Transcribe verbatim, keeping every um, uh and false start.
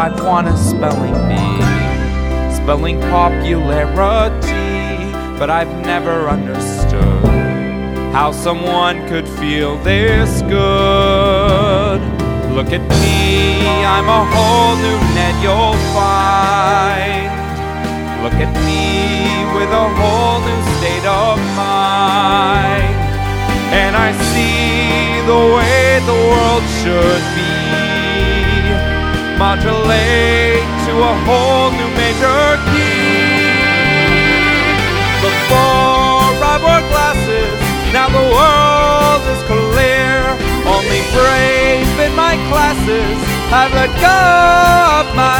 I want a spelling bee, spelling popularity, but I've never understood how someone could feel this good. Look at me, I'm a whole new Ned you'll find. Look at me with a whole new state of mind. And I see the way the world should be, modulate to a whole new major key. Before I wore glasses, now the world is clear. Only brave in my classes have let go of my